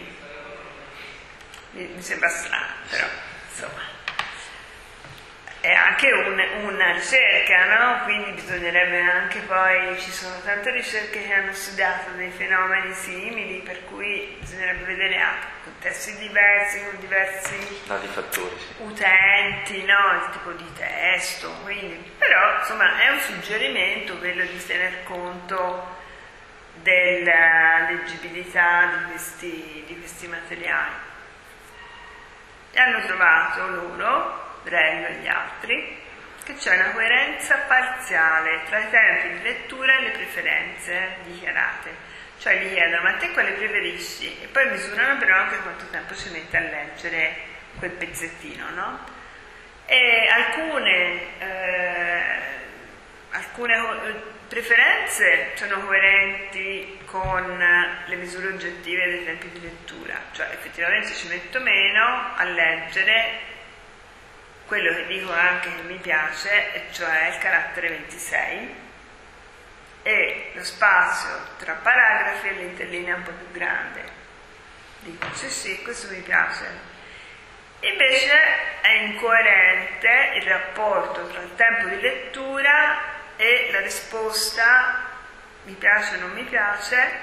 mi sembra strano, però insomma è anche una ricerca, no? Quindi bisognerebbe anche poi, ci sono tante ricerche che hanno studiato dei fenomeni simili, per cui bisognerebbe vedere anche contesti diversi, con diversi fattori, sì. Utenti, no? Il tipo di testo, quindi, però insomma è un suggerimento quello di tener conto della leggibilità di questi materiali. E hanno trovato loro, Brello e gli altri, che c'è una coerenza parziale tra i tempi di lettura e le preferenze dichiarate. Cioè gli chiedono, ma te quale preferisci? E poi misurano però anche quanto tempo ci mette a leggere quel pezzettino, no? E alcune preferenze sono coerenti con le misure oggettive dei tempi di lettura, cioè effettivamente ci metto meno a leggere quello che dico anche che mi piace, e cioè il carattere 26, e lo spazio tra paragrafi e l'interlinea un po' più grande. Dico sì, questo mi piace. Invece è incoerente il rapporto tra il tempo di lettura e la risposta mi piace o non mi piace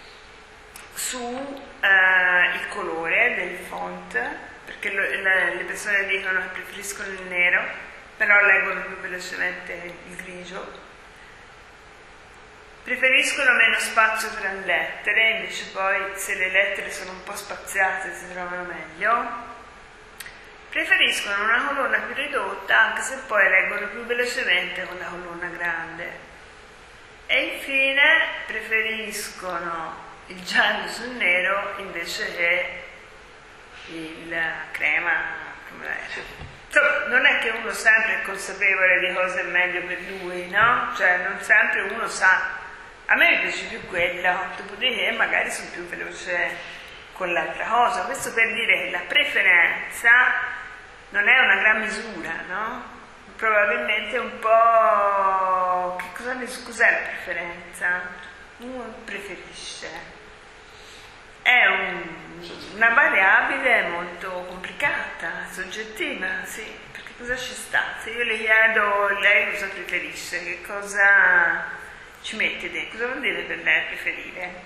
su il colore del font, perché le persone dicono che preferiscono il nero, però leggono più velocemente il grigio. Preferiscono meno spazio tra le lettere, invece poi se le lettere sono un po' spaziate si trovano meglio. Preferiscono una colonna più ridotta, anche se poi leggono più velocemente con la colonna grande. E infine preferiscono il giallo sul nero invece che il crema. Insomma, non è che uno sempre è consapevole di cosa è meglio per lui, no? Cioè non sempre uno sa. A me mi piace più quella, dopodiché magari sono più veloce con l'altra cosa. Questo per dire che la preferenza non è una gran misura, no? Probabilmente un po'... cos'è la preferenza? Uno preferisce. È una variabile molto complicata, soggettiva, sì. Perché cosa ci sta? Se io le chiedo lei cosa preferisce, che cosa ci mette dentro? Cosa vuol dire per lei preferire?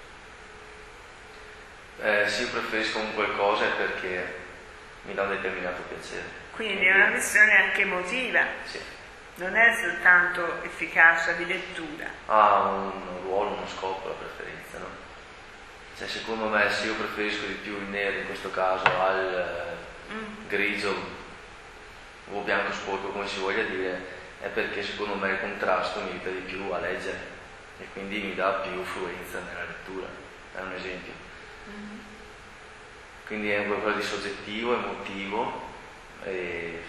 Sì, io preferisco un qualcosa perché mi dà un determinato piacere. Quindi è una questione anche emotiva. Sì. Non è soltanto efficacia di lettura. Ha un ruolo, uno scopo la preferenza, no? Cioè secondo me se io preferisco di più il nero in questo caso al grigio o bianco sporco, come si voglia dire, è perché secondo me il contrasto mi aiuta di più a leggere e quindi mi dà più fluenza nella lettura. È un esempio. Quindi è qualcosa di soggettivo, emotivo e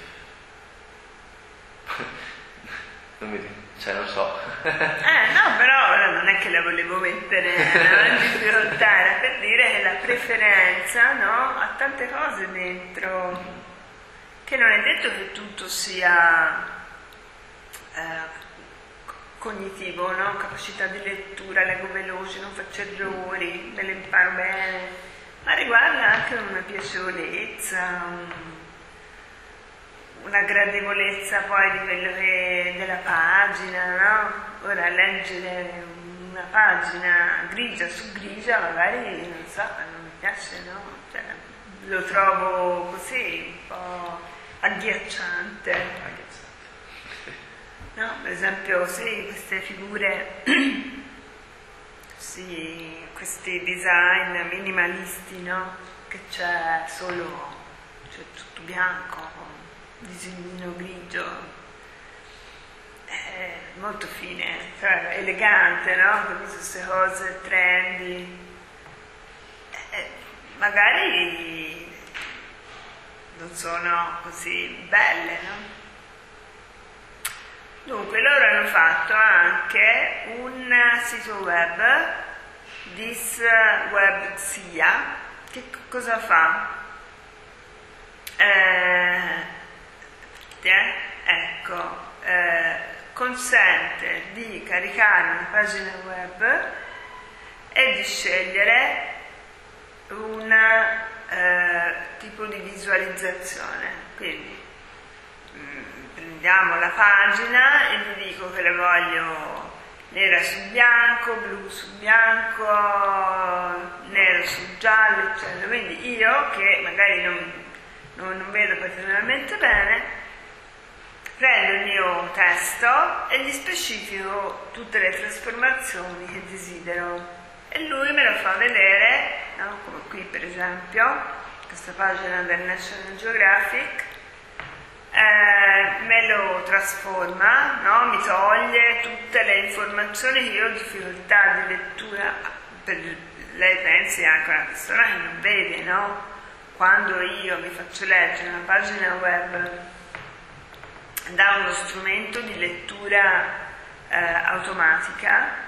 non so. No, però non è che la volevo mettere in difficoltà, era per dire che la preferenza, no, ha tante cose dentro, che non è detto che tutto sia cognitivo, no? Capacità di lettura, leggo veloce, non faccio errori, me le imparo bene, ma riguarda anche una piacevolezza, una gradevolezza poi di quello che della pagina, no? Ora leggere una pagina grigia su grigia magari non so, non mi piace, no? Cioè, lo trovo così un po' agghiacciante. No? Per esempio, sì, queste figure, sì, questi design minimalisti, no? Che c'è tutto bianco, disegnino grigio, è molto fine, cioè elegante, no? Quindi queste cose trendy, magari non sono così belle, no? Dunque loro hanno fatto anche un sito web, This Web Sia, che cosa fa? Consente di caricare una pagina web e di scegliere un tipo di visualizzazione. Quindi prendiamo la pagina e vi dico che la voglio nera su bianco, blu su bianco, nero su giallo, eccetera. Quindi io, che magari non vedo particolarmente bene, prendo il mio testo e gli specifico tutte le trasformazioni che desidero e lui me lo fa vedere, no? Come qui per esempio, questa pagina del National Geographic, me lo trasforma, no? Mi toglie tutte le informazioni che io ho difficoltà di lettura. Lei pensi anche a una persona che non vede, no? Quando io mi faccio leggere una pagina web da uno strumento di lettura automatica,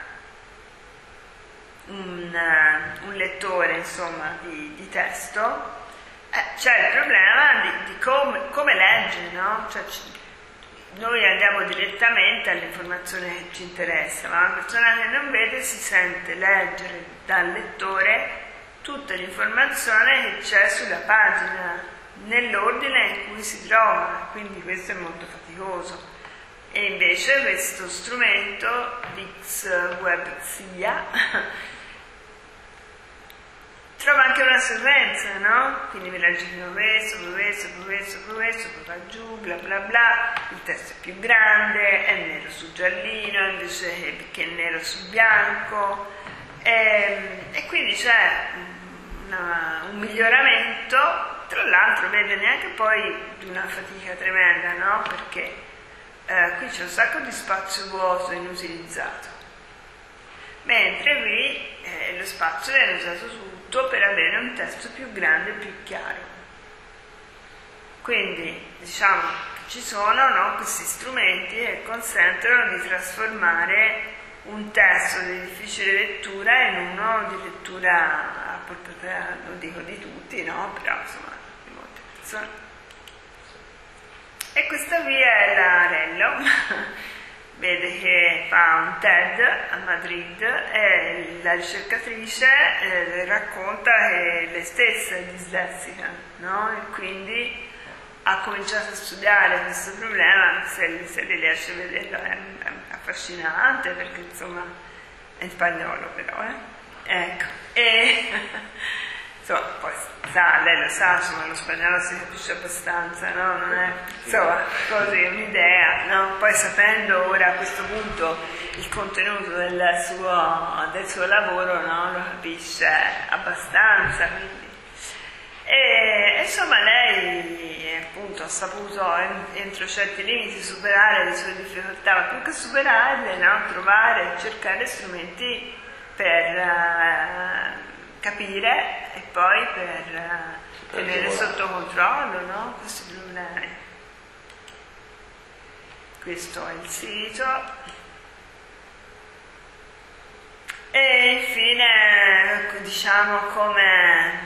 un lettore insomma di testo. C'è il problema di come leggere, no? Cioè, noi andiamo direttamente all'informazione che ci interessa, ma una persona che non vede si sente leggere dal lettore tutta l'informazione che c'è sulla pagina nell'ordine in cui si trova, quindi questo è molto faticoso. E invece questo strumento Wixwebsia trova anche una sequenza, no? Quindi mi legge prima questo, poi va giù, bla bla bla, il testo è più grande, è nero su giallino invece che nero su bianco, e quindi c'è un miglioramento, tra l'altro vede neanche poi di una fatica tremenda, no? Perché qui c'è un sacco di spazio vuoto inutilizzato, mentre qui lo spazio viene usato tutto per avere un testo più grande e più chiaro. Quindi diciamo che ci sono, no, questi strumenti che consentono di trasformare un testo di difficile lettura in uno di lettura a portata, non dico di tutti, no, però insomma di molte persone. E questa qui è la Rello. Vede che fa un TED a Madrid e la ricercatrice racconta che lei stessa è dislessica, no? E quindi ha cominciato a studiare questo problema. Se riesce a vederlo è affascinante, perché insomma è in spagnolo però, ecco. E insomma, poi lei lo sa, insomma, lo spagnolo si capisce abbastanza, no? Non è insomma così un'idea, no? Poi sapendo ora a questo punto il contenuto del suo lavoro, no? Lo capisce abbastanza, quindi. E insomma lei appunto ha saputo entro certi limiti superare le sue difficoltà, ma più che superarle, no? Trovare, cercare strumenti per capire e poi per tenere sotto controllo, no? Questi problemi. Questo è il sito. E infine, diciamo, come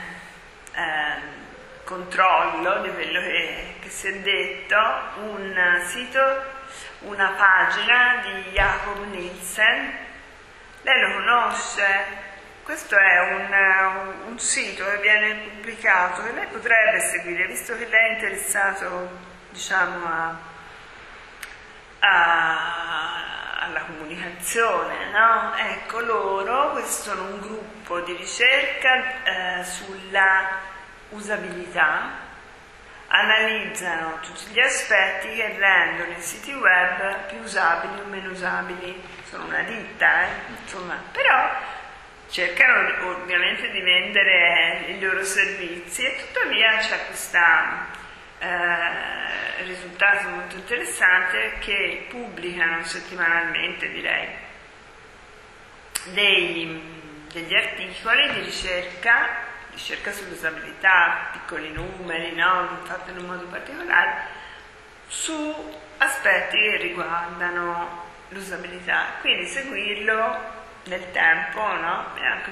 controllo di quello che si è detto, un sito, una pagina di Jakob Nielsen. Lei lo conosce? Questo è un sito che viene pubblicato, che lei potrebbe seguire, visto che lei è interessato, diciamo, alla comunicazione, no? Ecco, loro, questo è un gruppo di ricerca sulla usabilità, analizzano tutti gli aspetti che rendono i siti web più usabili o meno usabili. Sono una ditta, insomma, però cercano ovviamente di vendere i loro servizi, e tuttavia c'è questo risultato molto interessante, che pubblicano settimanalmente, direi, degli articoli di ricerca sull'usabilità, piccoli numeri, no? Fatti in un modo particolare, su aspetti che riguardano l'usabilità. Quindi seguirlo nel tempo, no? È anche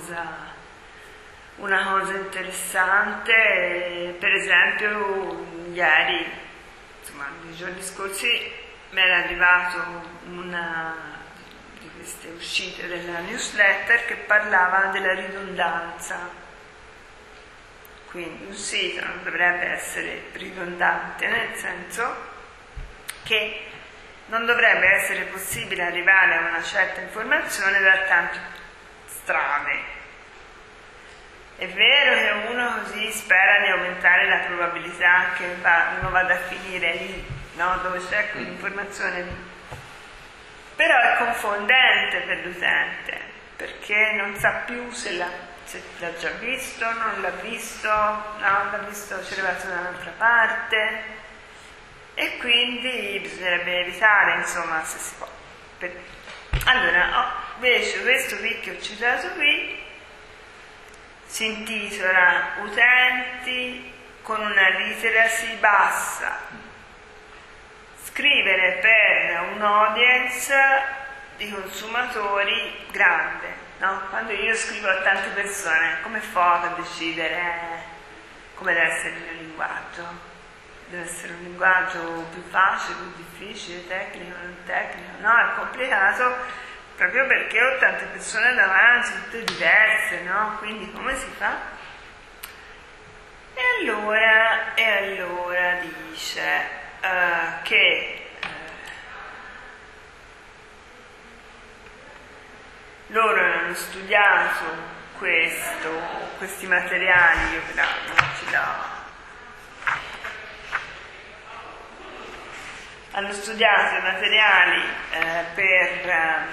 una cosa interessante. Per esempio ieri, insomma nei giorni scorsi, mi era arrivato una di queste uscite della newsletter che parlava della ridondanza. Quindi un sito non dovrebbe essere ridondante, nel senso che non dovrebbe essere possibile arrivare a una certa informazione da tante strade. È vero che uno così spera di aumentare la probabilità che uno vada a finire lì, no? Dove c'è quell'informazione lì. Però è confondente per l'utente, perché non sa più se l'ha già visto, non l'ha visto, no, l'ha visto, ci è arrivato da un'altra parte, e quindi bisognerebbe evitare, insomma, se si può. Allora, invece questo qui che ho citato qui si intitola Utenti con una literacy bassa, scrivere per un audience di consumatori grande, no? Quando io scrivo a tante persone, come faccio a decidere come deve essere il mio linguaggio? Deve essere un linguaggio più facile, più difficile, tecnico, non tecnico? No, è complicato proprio perché ho tante persone davanti, tutte diverse, no? Quindi come si fa? E allora dice che loro hanno studiato questi materiali, io però non ci do. Hanno studiato i materiali per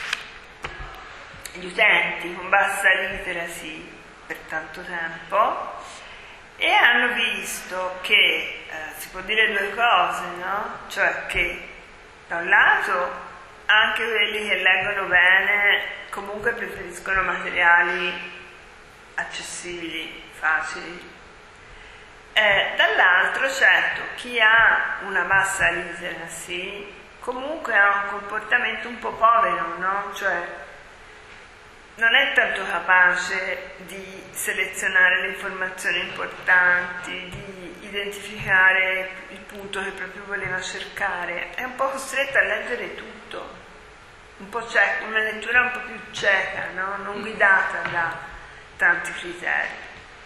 gli utenti con bassa literacy per tanto tempo e hanno visto che si può dire due cose, no? Cioè che da un lato anche quelli che leggono bene comunque preferiscono materiali accessibili, facili. Dall'altro, certo, chi ha una bassa literacy comunque ha un comportamento un po' povero, no? Cioè non è tanto capace di selezionare le informazioni importanti, di identificare il punto che proprio voleva cercare, è un po' costretto a leggere tutto, un po' cieca, una lettura un po' più cieca, no? Non guidata da tanti criteri.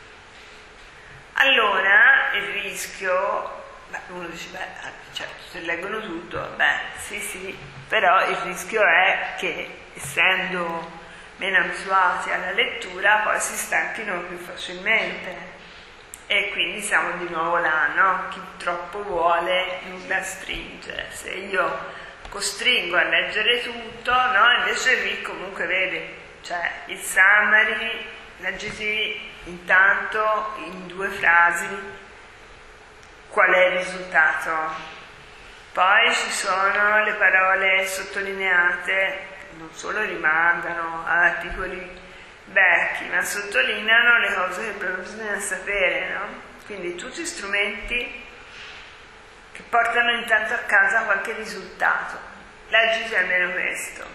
Allora il rischio, uno dice, certo, se leggono tutto, sì, però il rischio è che essendo meno abituati alla lettura poi si stanchino più facilmente e quindi siamo di nuovo là, no? Chi troppo vuole nulla stringe. Se io costringo a leggere tutto, no? Invece lì comunque vede, cioè il summary, leggiti intanto in 2 frasi qual è il risultato. Poi ci sono le parole sottolineate, non solo rimandano a articoli vecchi, ma sottolineano le cose che proprio bisogna sapere, no? Quindi tutti strumenti che portano intanto a casa qualche risultato. Leggiti almeno questo.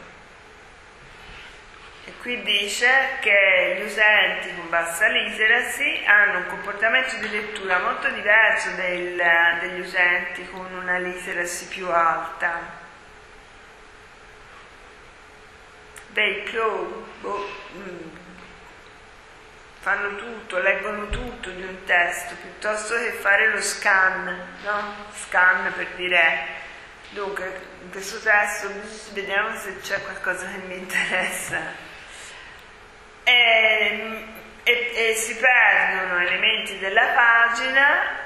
E qui dice che gli utenti con bassa literacy hanno un comportamento di lettura molto diverso degli utenti con una literacy più alta. Fanno tutto, leggono tutto di un testo piuttosto che fare lo scan, no? Scan per dire, dunque in questo testo vediamo se c'è qualcosa che mi interessa. E si perdono elementi della pagina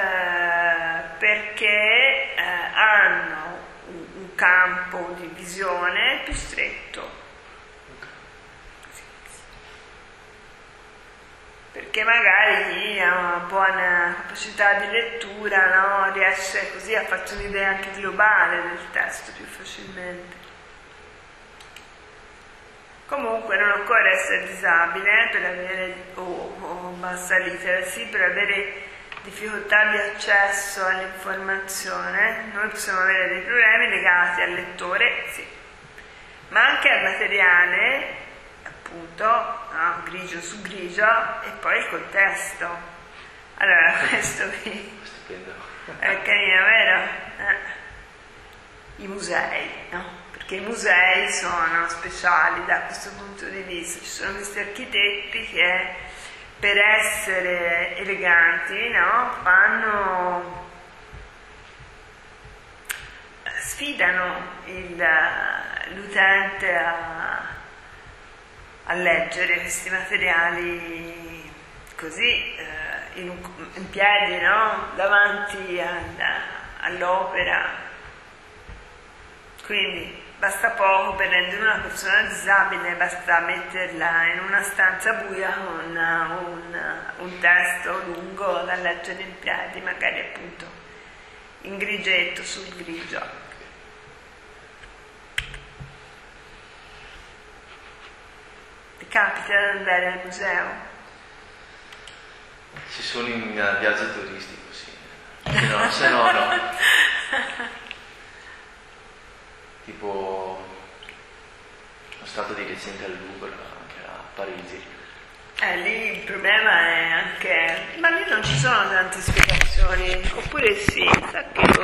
perché hanno un campo di visione più stretto, perché magari chi ha una buona capacità di lettura, no, riesce così a farci un'idea anche globale del testo più facilmente. Comunque non occorre essere disabile per avere, o bassa literacy per avere difficoltà di accesso all'informazione. Noi possiamo avere dei problemi legati al lettore, sì, ma anche al materiale, appunto, no? Grigio su grigio, e poi il contesto. Allora questo qui è carino, vero? I musei, no? Perché i musei sono speciali da questo punto di vista. Ci sono questi architetti che per essere eleganti, no, sfidano l'utente a leggere questi materiali così in piedi, no, davanti all'opera. Quindi basta poco per rendere una persona disabile, basta metterla in una stanza buia con un testo lungo da leggere in piedi, magari appunto in grigetto sul grigio. Ti capita di andare al museo? Se sono in viaggio turistico, sì. Se no, no. tipo lo stato di recente al Louvre, anche a Parigi. Lì il problema è anche... ma lì non ci sono tante spiegazioni, oppure sì, sa che